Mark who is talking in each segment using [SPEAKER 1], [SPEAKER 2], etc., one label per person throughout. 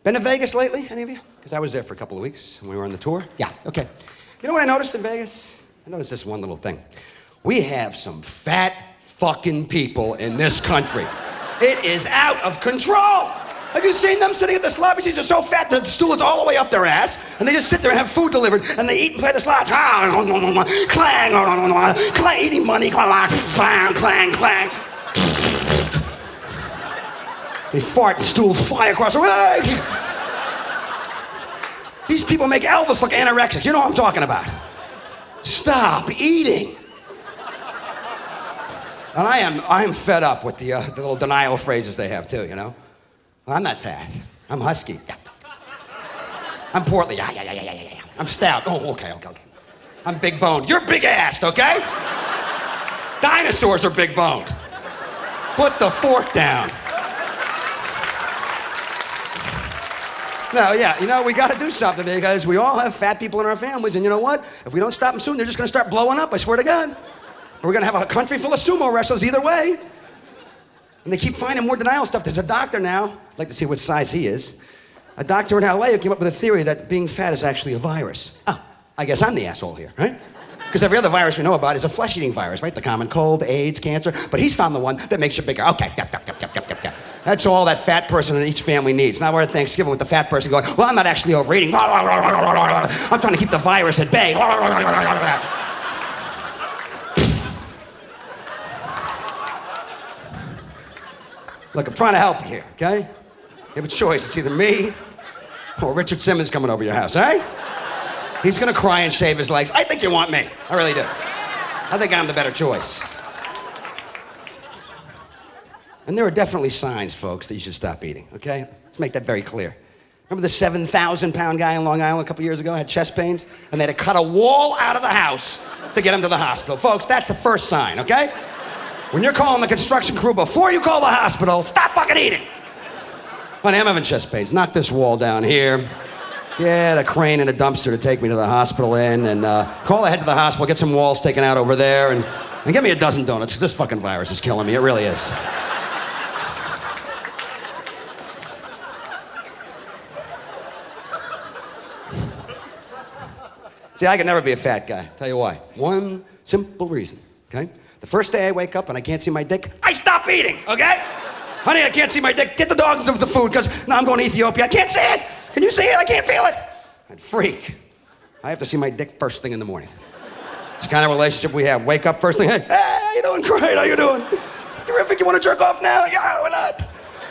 [SPEAKER 1] Been to Vegas lately, any of you? Because I was there for a couple of weeks when we were on the tour. Yeah, okay. You know what I noticed in Vegas? I noticed this one little thing. We have some fat fucking people in this country. It is out of control. Have you seen them sitting at the slot machines? They're so fat the stool is all the way up their ass, and they just sit there and have food delivered, and they eat and play the slots. Clang, clang, eating money, clang, clang, clang. They fart, stools fly across the room. These people make Elvis look anorexic. You know what I'm talking about. Stop eating. And I am fed up with the little denial phrases they have too, you know? Well, I'm not fat. I'm husky. I'm portly. Yeah. I'm stout. Oh, okay. I'm big boned. You're big assed, okay? Dinosaurs are big boned. Put the fork down. No, yeah, you know, we got to do something because we all have fat people in our families, and you know what? If we don't stop them soon, they're just going to start blowing up, I swear to God. We're going to have a country full of sumo wrestlers either way. And they keep finding more denial stuff. There's a doctor now, I'd like to see what size he is, a doctor in LA who came up with a theory that being fat is actually a virus. Oh, I guess I'm the asshole here, right? Because every other virus we know about is a flesh-eating virus, right? The common cold, AIDS, cancer. But he's found the one that makes you bigger. Okay, yep. That's all that fat person in each family needs. Now we're at Thanksgiving with the fat person going, well, I'm not actually overeating. I'm trying to keep the virus at bay. Look, I'm trying to help you here, okay? You have a choice. It's either me or Richard Simmons coming over your house, all right? He's gonna cry and shave his legs. I think you want me. I really do. I think I'm the better choice. And there are definitely signs, folks, that you should stop eating, okay? Let's make that very clear. Remember the 7,000-pound guy in Long Island a couple years ago had chest pains? And they had to cut a wall out of the house to get him to the hospital. Folks, that's the first sign, okay? When you're calling the construction crew before you call the hospital, stop fucking eating. Honey, I'm having chest pains. Knock this wall down here. Get a crane and a dumpster to take me to the hospital in, and call ahead to the hospital, get some walls taken out over there, and get me a dozen donuts, because this fucking virus is killing me. It really is. See, I could never be a fat guy. Tell you why. One simple reason, okay? The first day I wake up and I can't see my dick, I stop eating, okay? Honey, I can't see my dick. Get the dogs of the food, because now I'm going to Ethiopia. I can't see it. Can you see it? I can't feel it. I'd freak. I have to see my dick first thing in the morning. It's the kind of relationship we have. Wake up first thing. Hey, how you doing? Great. How you doing? Terrific. You want to jerk off now? Yeah, why not?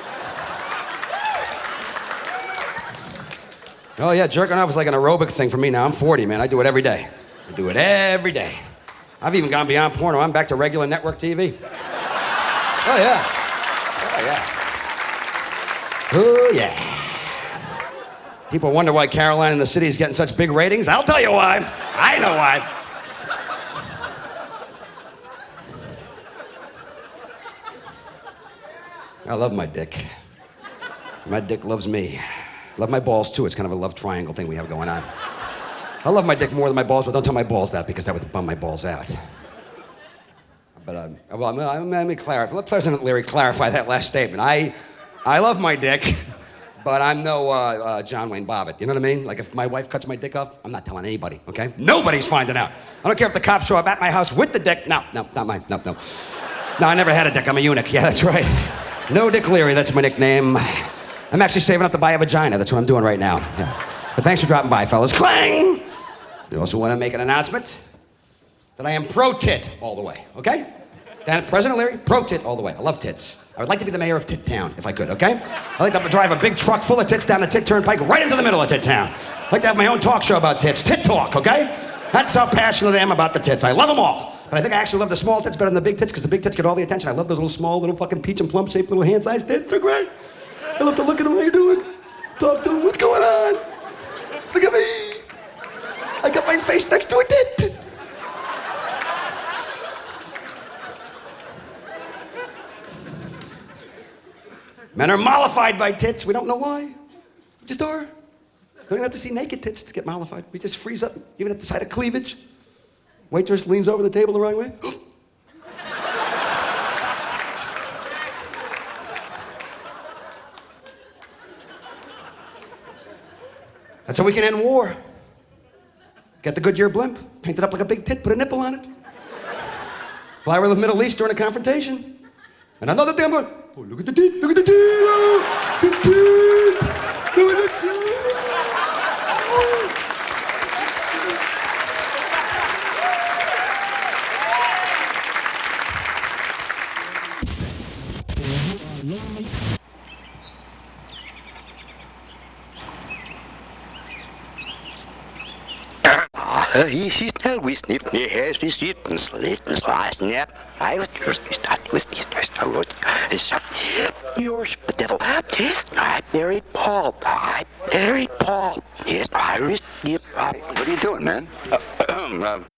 [SPEAKER 1] Oh, yeah, jerking off is like an aerobic thing for me now. I'm 40, man. I do it every day. I do it every day. I've even gone beyond porno. I'm back to regular network TV. Oh, yeah. Oh, yeah. People wonder why Caroline in the City is getting such big ratings. I'll tell you why. I know why. I love my dick. My dick loves me. I love my balls, too. It's kind of a love triangle thing we have going on. I love my dick more than my balls, but don't tell my balls that, because that would bum my balls out. But, let me clarify. Let President Leary clarify that last statement. I love my dick, but I'm no John Wayne Bobbitt. You know what I mean? Like, if my wife cuts my dick off, I'm not telling anybody, okay? Nobody's finding out. I don't care if the cops show up at my house with the dick. No, not mine. No. No, I never had a dick. I'm a eunuch. Yeah, that's right. No Dick Leary, that's my nickname. I'm actually saving up to buy a vagina. That's what I'm doing right now. Yeah. But thanks for dropping by, fellas. Clang! I also want to make an announcement that I am pro-tit all the way, okay? That President Leary, pro-tit all the way. I love tits. I would like to be the mayor of Tit Town, if I could, okay? I'd like to drive a big truck full of tits down the Tit Turnpike right into the middle of Tit Town. I'd like to have my own talk show about tits. Tit Talk, okay? That's how passionate I am about the tits. I love them all. But I think I actually love the small tits better than the big tits, because the big tits get all the attention. I love those little small, little fucking peach and plum shaped little hand-sized tits. They're great. I love to look at them. How you doing? Talk to them. What's going on? Look at me. I got my face next to a tit. Men are mollified by tits. We don't know why. We just are. Don't even have to see naked tits to get mollified. We just freeze up, even at the sight of cleavage. Waitress leans over the table the wrong way. That's how we can end war. Get the Goodyear blimp, paint it up like a big tit, put a nipple on it. Fly over the Middle East during a confrontation. And another thing I'm going, oh, look at the tit, look at the tit, oh, the tit, look at the tit.
[SPEAKER 2] He snel we sniff near hairs we sit and slit and slice nap. I was just start with these toast. It's up yours, the devil. I buried Paul. I buried Paul. Yes, I was. What are you doing, man?